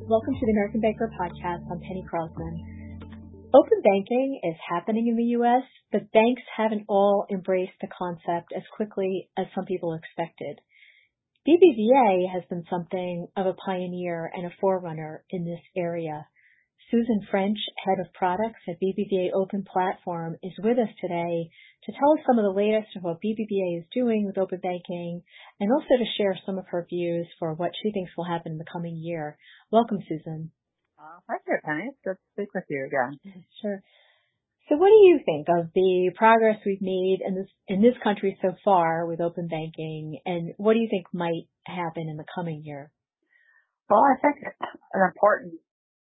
Welcome to the American Banker podcast. I'm Penny Crosman. Open banking is happening in the U.S., but banks haven't all embraced the concept as quickly as some people expected. BBVA has been something of a pioneer and a forerunner in this area. Susan French, head of products at BBVA Open Platform, is with us today to tell us some of the latest of what BBVA is doing with open banking and also to share some of her views for what she thinks will happen in the coming year. Welcome, Susan. Hi there, Penny. It's good to speak with you again. Sure. So what do you think of the progress we've made in this country so far with open banking, and what do you think might happen in the coming year? Well, I think an important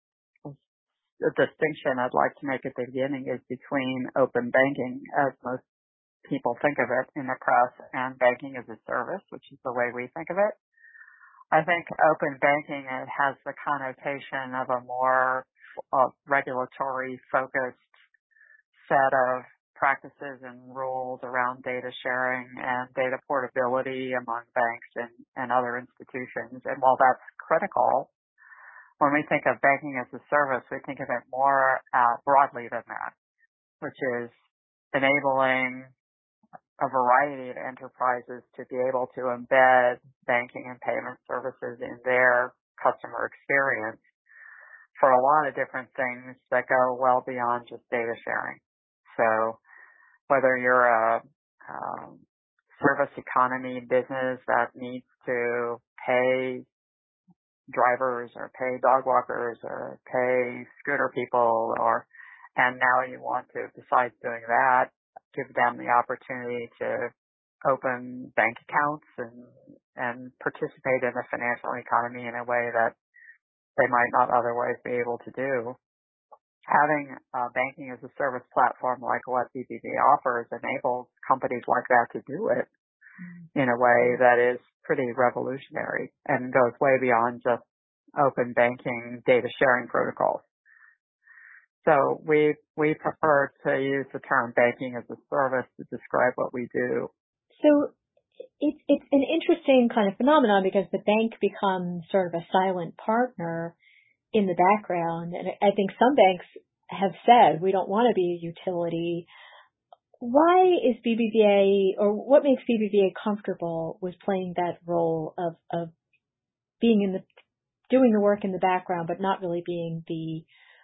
distinction I'd like to make at the beginning is between open banking, as most people think of it in the press, and banking as a service, which is the way we think of it. I think open banking, it has the connotation of a more regulatory focused set of practices and rules around data sharing and data portability among banks and other institutions. And while that's critical, when we think of banking as a service, we think of it more broadly than that, which is enabling a variety of enterprises to be able to embed banking and payment services in their customer experience for a lot of different things that go well beyond just data sharing. So whether you're a service economy business that needs to pay drivers or pay dog walkers or pay scooter people, and now you want to, besides doing that, give them the opportunity to open bank accounts and participate in the financial economy in a way that they might not otherwise be able to do. Having a banking as a service platform like what BBVA offers enables companies like that to do it in a way that is pretty revolutionary and goes way beyond just open banking data sharing protocols. So we prefer to use the term banking as a service to describe what we do. So it's an interesting kind of phenomenon because the bank becomes sort of a silent partner in the background. And I think some banks have said we don't want to be a utility. Why is BBVA, or what makes BBVA comfortable with playing that role of being doing the work in the background, but not really being the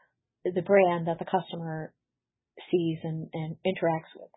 brand that the customer sees and interacts with?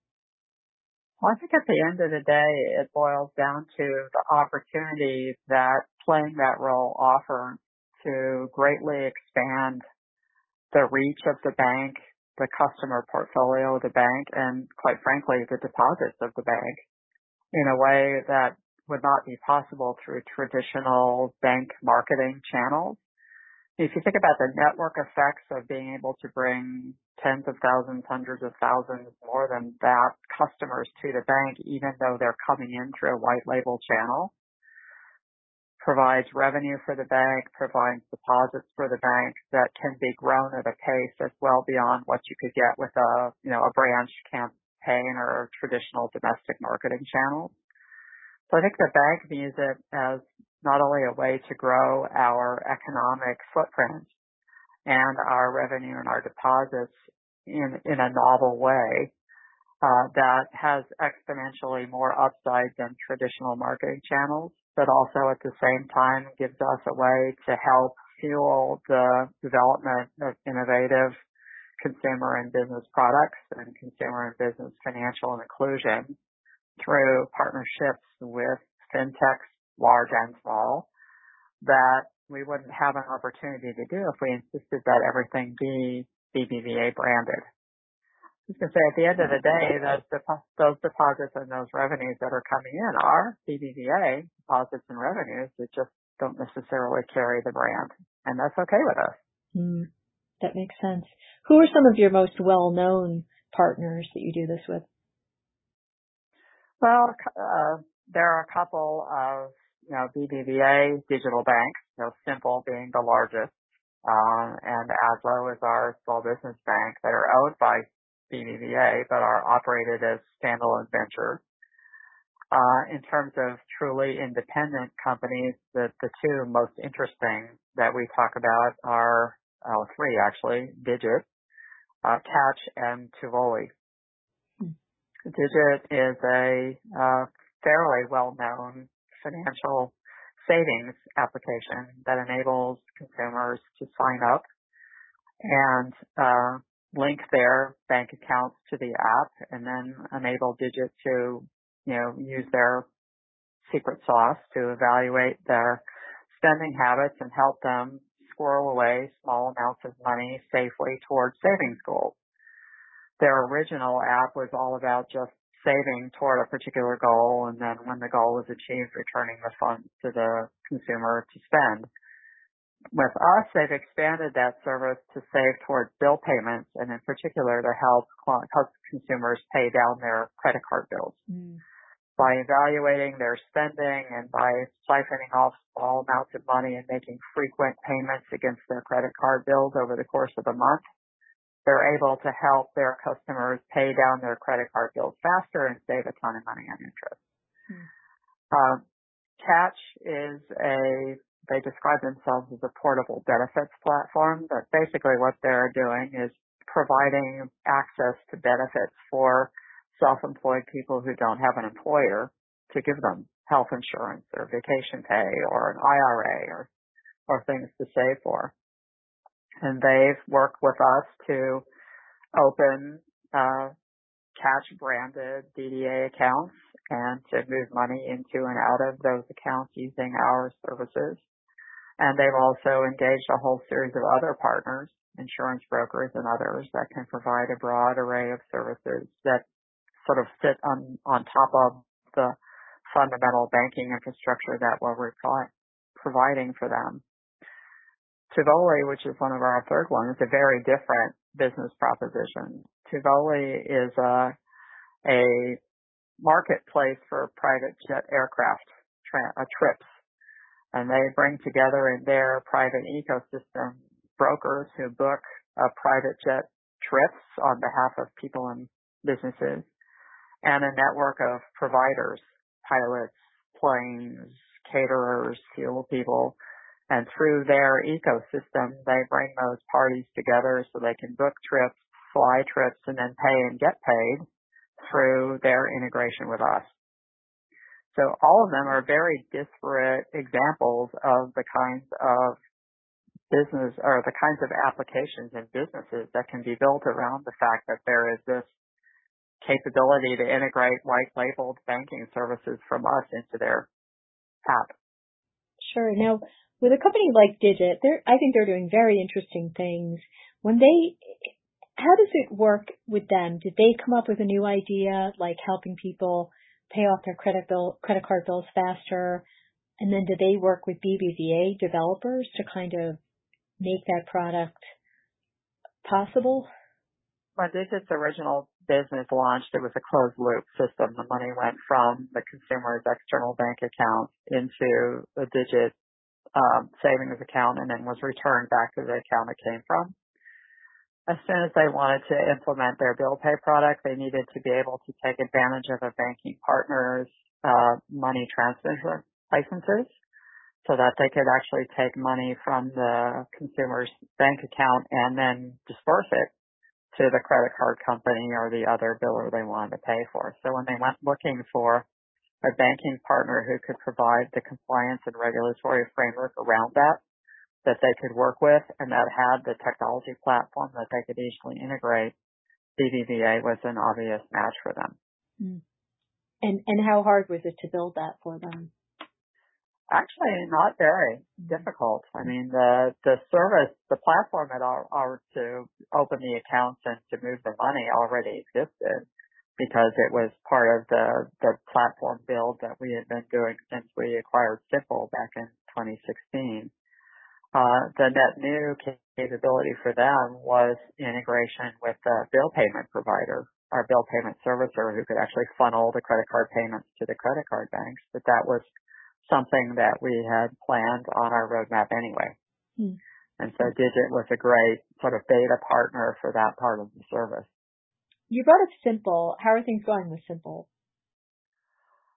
Well, I think at the end of the day, it boils down to the opportunity that playing that role offers to greatly expand the reach of the bank, the customer portfolio of the bank, and quite frankly, the deposits of the bank in a way that would not be possible through traditional bank marketing channels. If you think about the network effects of being able to bring tens of thousands, hundreds of thousands, more than that, customers to the bank, even though they're coming in through a white label channel, provides revenue for the bank, provides deposits for the bank that can be grown at a pace that's well beyond what you could get with a branch campaign or traditional domestic marketing channels. So I think the bank views it as not only a way to grow our economic footprint and our revenue and our deposits in a novel way that has exponentially more upside than traditional marketing channels, but also at the same time gives us a way to help fuel the development of innovative consumer and business products and consumer and business financial inclusion through partnerships with fintechs, large and small, that we wouldn't have an opportunity to do if we insisted that everything be BBVA branded. I was going to say, at the end of the day, those deposits and those revenues that are coming in are BBVA deposits and revenues that just don't necessarily carry the brand. And that's okay with us. That makes sense. Who are some of your most well-known partners that you do this with? Well, there are a couple of, BBVA digital banks, Simple being the largest, and ASLO is our small business bank that are owned by BBVA, but are operated as standalone ventures. In terms of truly independent companies, the two most interesting that we talk about are, three actually, Digit, Catch, and Tivoli. Digit is a fairly well-known financial savings application that enables consumers to sign up and link their bank accounts to the app and then enable Digit to, use their secret sauce to evaluate their spending habits and help them squirrel away small amounts of money safely towards savings goals. Their original app was all about just saving toward a particular goal, and then when the goal was achieved, returning the funds to the consumer to spend. With us, they've expanded that service to save towards bill payments, and in particular to help consumers pay down their credit card bills. By evaluating their spending and by siphoning off small amounts of money and making frequent payments against their credit card bills over the course of a month, they're able to help their customers pay down their credit card bills faster and save a ton of money on interest. Catch is they describe themselves as a portable benefits platform, but basically what they're doing is providing access to benefits for self-employed people who don't have an employer to give them health insurance or vacation pay or an IRA or things to save for. And they've worked with us to open Catch branded DDA accounts and to move money into and out of those accounts using our services. And they've also engaged a whole series of other partners, insurance brokers and others, that can provide a broad array of services that sort of sit on top of the fundamental banking infrastructure that we're providing for them. Tivoli, which is one of our third ones, is a very different business proposition. Tivoli is a marketplace for private jet aircraft trips, and they bring together in their private ecosystem brokers who book private jet trips on behalf of people and businesses, and a network of providers, pilots, planes, caterers, fuel people. And through their ecosystem, they bring those parties together so they can book trips, fly trips, and then pay and get paid through their integration with us. So all of them are very disparate examples of the kinds of business or the kinds of applications and businesses that can be built around the fact that there is this capability to integrate white-labeled banking services from us into their app. Sure. Now, with a company like Digit, I think they're doing very interesting things. How does it work with them? Did they come up with a new idea, like helping people pay off their credit card bills faster? And then do they work with BBVA developers to kind of make that product possible? When Digit's original business launched, it was a closed-loop system. The money went from the consumer's external bank account into the Digit savings account and then was returned back to the account it came from. As soon as they wanted to implement their bill pay product, they needed to be able to take advantage of a banking partner's money transfer licenses so that they could actually take money from the consumer's bank account and then disperse it to the credit card company or the other biller they wanted to pay for. So when they went looking for a banking partner who could provide the compliance and regulatory framework around that they could work with and that had the technology platform that they could easily integrate, BBVA was an obvious match for them. And how hard was it to build that for them? Actually, not very difficult. I mean, the service, the platform to open the accounts and to move the money already existed, because it was part of the platform build that we had been doing since we acquired Simple back in 2016. The net new capability for them was integration with the bill payment provider, our bill payment servicer, who could actually funnel the credit card payments to the credit card banks. But that was something that we had planned on our roadmap anyway. And so Digit was a great sort of beta partner for that part of the service. You brought up Simple. How are things going with Simple?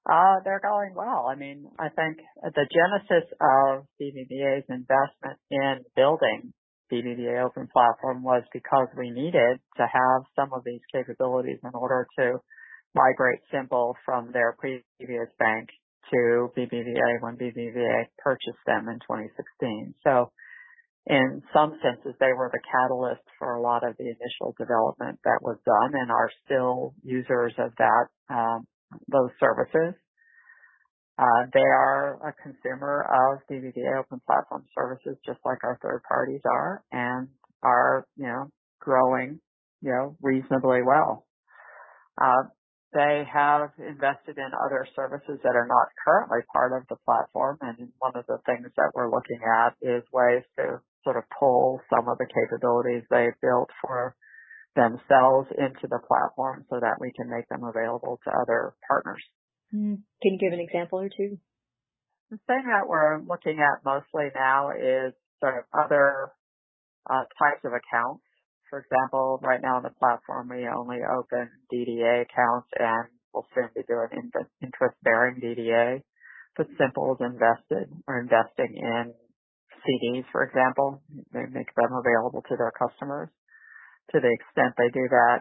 They're going well. I mean, I think the genesis of BBVA's investment in building BBVA Open Platform was because we needed to have some of these capabilities in order to migrate Simple from their previous bank to BBVA when BBVA purchased them in 2016. So in some senses, they were the catalyst for a lot of the initial development that was done and are still users of those services. They are a consumer of BBVA Open Platform services, just like our third parties are, and are, growing, reasonably well. They have invested in other services that are not currently part of the platform, and one of the things that we're looking at is ways to sort of pull some of the capabilities they've built for themselves into the platform so that we can make them available to other partners. Can you give an example or two? The thing that we're looking at mostly now is sort of other types of accounts. For example, right now on the platform, we only open DDA accounts and we'll soon be doing interest-bearing DDA. But Simple is investing in CDs, for example. They make them available to their customers. To the extent they do that,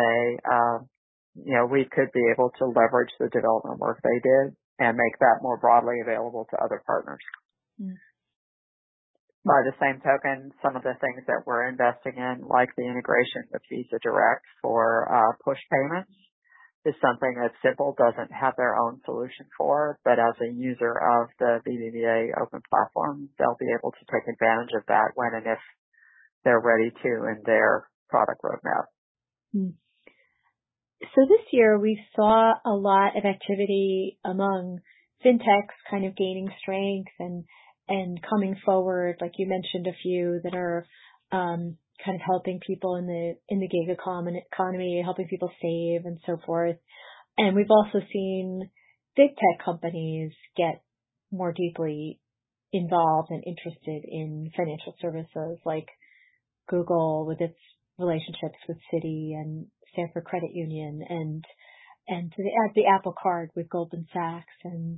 we could be able to leverage the development work they did and make that more broadly available to other partners. Mm. By the same token, some of the things that we're investing in, like the integration with Visa Direct for push payments, is something that Simple doesn't have their own solution for, but as a user of the BBVA Open Platform, they'll be able to take advantage of that when and if they're ready to in their product roadmap. Mm. So this year we saw a lot of activity among fintechs kind of gaining strength and coming forward, like you mentioned a few that are kind of helping people in the gig economy, helping people save and so forth. And we've also seen big tech companies get more deeply involved and interested in financial services, like Google with its relationships with Citi and Stanford Credit Union, and the Apple Card with Goldman Sachs and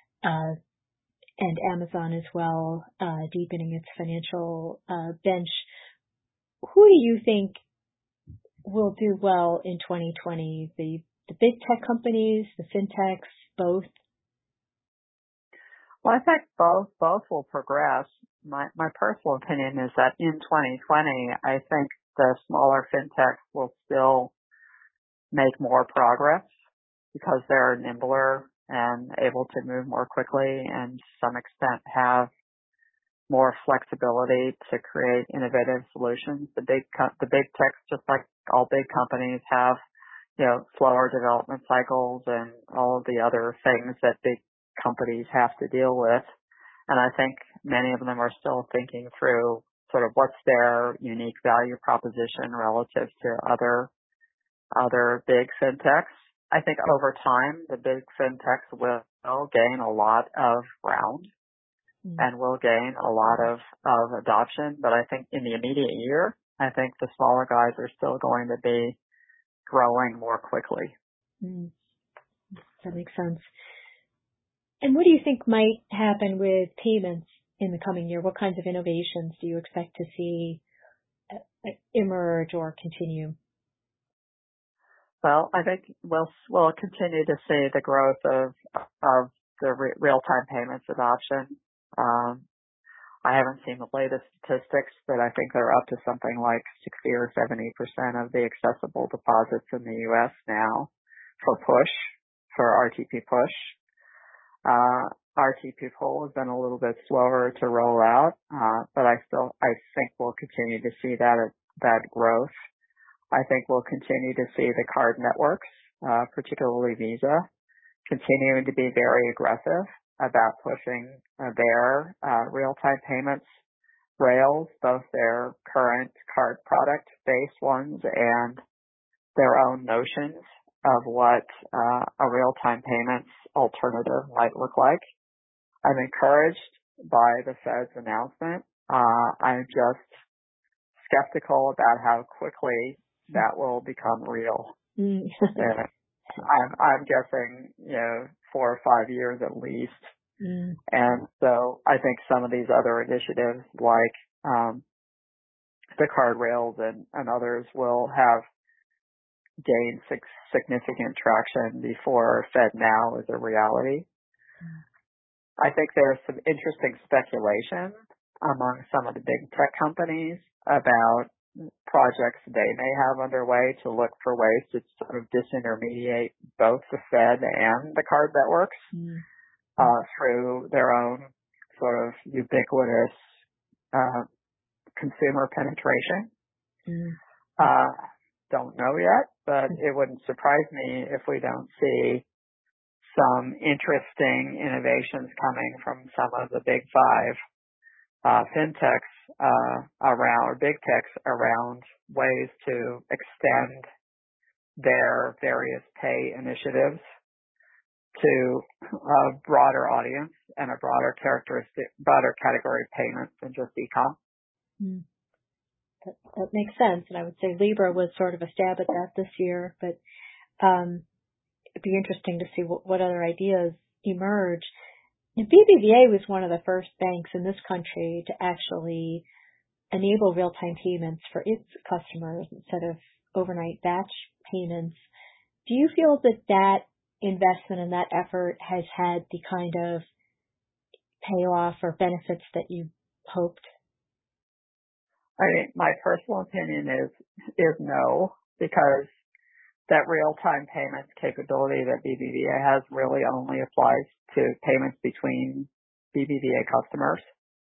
Amazon as well, deepening its financial bench. Who do you think will do well in 2020? The big tech companies, the fintechs, both? Well, I think both will progress. My personal opinion is that in 2020, I think the smaller fintechs will still make more progress because they're nimbler and able to move more quickly and to some extent have more flexibility to create innovative solutions. The big techs, just like all big companies, have slower development cycles and all of the other things that big companies have to deal with. And I think many of them are still thinking through sort of what's their unique value proposition relative to other big fintechs. I think over time, the big fintechs will gain a lot of ground and will gain a lot of adoption. But I think in the immediate year, I think the smaller guys are still going to be growing more quickly. That makes sense. And what do you think might happen with payments in the coming year? What kinds of innovations do you expect to see emerge or continue? Well, I think we'll continue to see the growth of the real-time payments adoption. I haven't seen the latest statistics, but I think they're up to something like 60 or 70% of the accessible deposits in the U.S. now for RTP push. RTP pull has been a little bit slower to roll out, but I think we'll continue to see that growth. I think we'll continue to see the card networks, particularly Visa, continuing to be very aggressive about pushing their real-time payments rails, both their current card product-based ones and their own notions of what a real-time payments alternative might look like. I'm encouraged by the Fed's announcement. I'm just skeptical about how quickly that will become real. I'm guessing, 4 or 5 years at least. Mm. And so I think some of these other initiatives like, the card rails and others will have gained significant traction before FedNow is a reality. I think there's some interesting speculation among some of the big tech companies about projects they may have underway to look for ways to sort of disintermediate both the Fed and the card networks through their own sort of ubiquitous consumer penetration. Don't know yet, but it wouldn't surprise me if we don't see some interesting innovations coming from some of the big five fintechs around, or big techs around ways to extend their various pay initiatives to a broader audience and a broader category of payments than just e-com. That makes sense. And I would say Libra was sort of a stab at that this year, but it'd be interesting to see what other ideas emerge. And BBVA was one of the first banks in this country to actually enable real-time payments for its customers instead of overnight batch payments. Do you feel that investment and that effort has had the kind of payoff or benefits that you hoped? I mean, my personal opinion is no, because that real-time payments capability that BBVA has really only applies to payments between BBVA customers.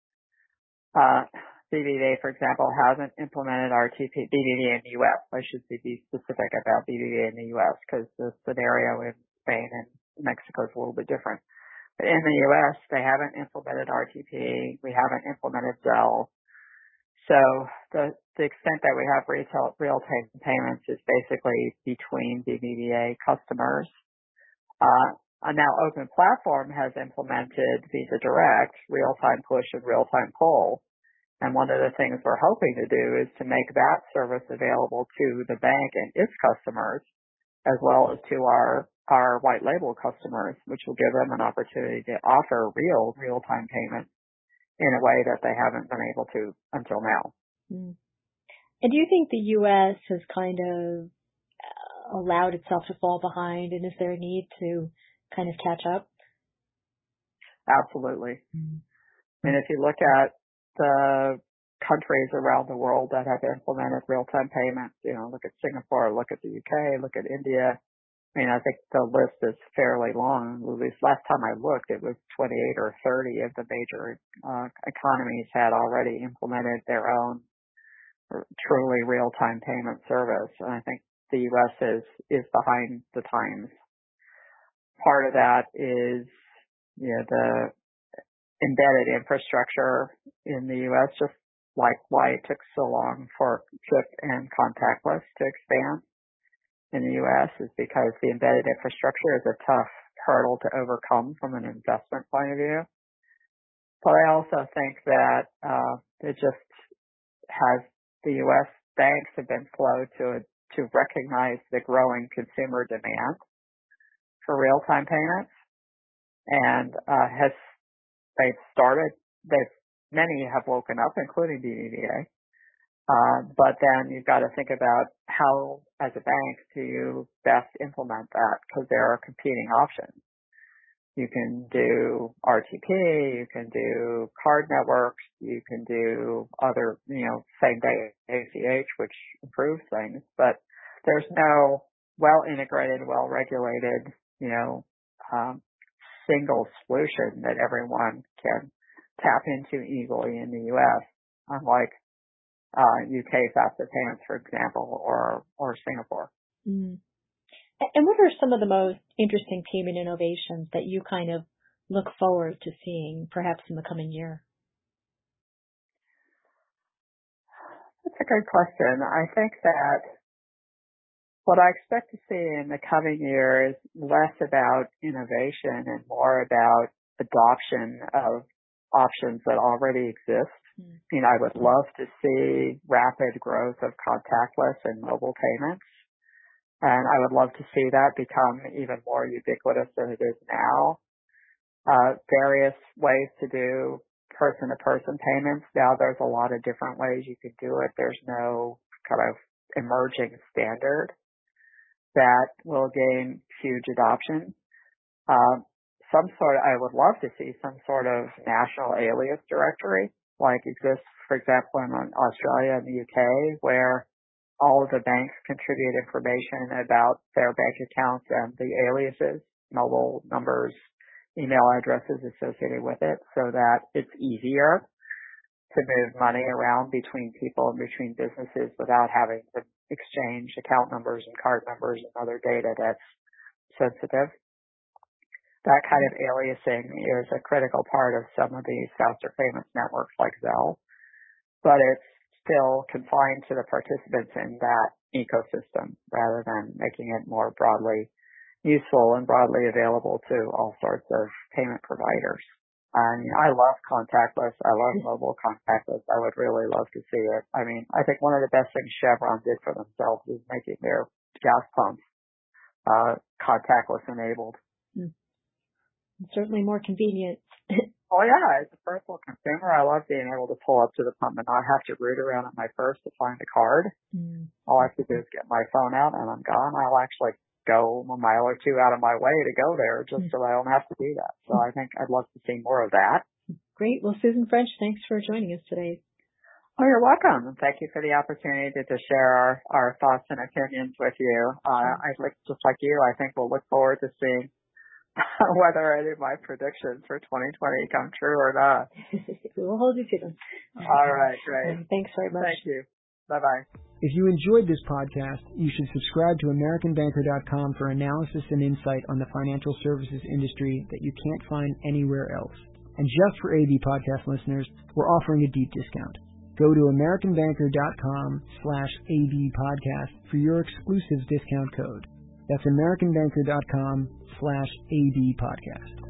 BBVA, for example, hasn't implemented RTP, BBVA in the U.S. I should be specific about BBVA in the U.S. because the scenario in Spain and Mexico is a little bit different. But in the U.S., they haven't implemented RTP. We haven't implemented Zelle. So the extent that we have real-time payments is basically between BBVA customers. Now Open Platform has implemented Visa Direct, real-time push and real-time pull. And one of the things we're hoping to do is to make that service available to the bank and its customers, as well as to our white label customers, which will give them an opportunity to offer real-time payments in a way that they haven't been able to until now. And do you think the U.S. has kind of allowed itself to fall behind, and is there a need to kind of catch up? Absolutely. And if you look at the countries around the world that have implemented real-time payments, look at Singapore, look at the UK, look at India. I mean, I think the list is fairly long. At least last time I looked, it was 28 or 30 of the major economies had already implemented their own truly real-time payment service. And I think the U.S. is behind the times. Part of that is, the embedded infrastructure in the U.S., just like why it took so long for chip and contactless to expand in the U.S. is because the embedded infrastructure is a tough hurdle to overcome from an investment point of view. But I also think that it just has the U.S. banks have been slow to recognize the growing consumer demand for real-time payments, and many have woken up, including BBVA. But then you've got to think about how, as a bank, do you best implement that, because there are competing options. You can do RTP, you can do card networks, you can do other, same-day ACH, which improves things. But there's no well-integrated, well-regulated, single solution that everyone can tap into easily in the U.S., unlike UK faster payments, for example, or Singapore. And what are some of the most interesting payment innovations that you kind of look forward to seeing, perhaps in the coming year? That's a good question. I think that what I expect to see in the coming year is less about innovation and more about adoption of options that already exist. I would love to see rapid growth of contactless and mobile payments. And I would love to see that become even more ubiquitous than it is now. Various ways to do person-to-person payments. Now there's a lot of different ways you can do it. There's no kind of emerging standard that will gain huge adoption. I would love to see some sort of national alias directory like exists, for example, in Australia and the UK, where all of the banks contribute information about their bank accounts and the aliases, mobile numbers, email addresses associated with it, so that it's easier to move money around between people and between businesses without having to exchange account numbers and card numbers and other data that's sensitive. That kind of aliasing is a critical part of some of these faster payments networks like Zelle, but it's still confined to the participants in that ecosystem rather than making it more broadly useful and broadly available to all sorts of payment providers. And I love contactless. I love mobile contactless. I would really love to see it. I mean, I think one of the best things Chevron did for themselves is making their gas pumps contactless enabled. Certainly more convenient. Oh yeah, as a personal consumer, I love being able to pull up to the pump and not have to root around in my purse to find a card. All I have to do is get my phone out and I'm gone. I'll actually go a mile or two out of my way to go there just so I don't have to do that. So I think I'd love to see more of that. Great. Well, Susan French, thanks for joining us today. Oh, you're welcome. And thank you for the opportunity to share our thoughts and opinions with you. Just like you, I think we'll look forward to seeing whether any of my predictions for 2020 come true or not. We'll hold you to them. All right, great. Thanks very much. Thank you. Bye-bye. If you enjoyed this podcast, you should subscribe to AmericanBanker.com for analysis and insight on the financial services industry that you can't find anywhere else. And just for AV podcast listeners, we're offering a deep discount. Go to AmericanBanker.com/AV podcast for your exclusive discount code. That's AmericanBanker.com/AV podcast.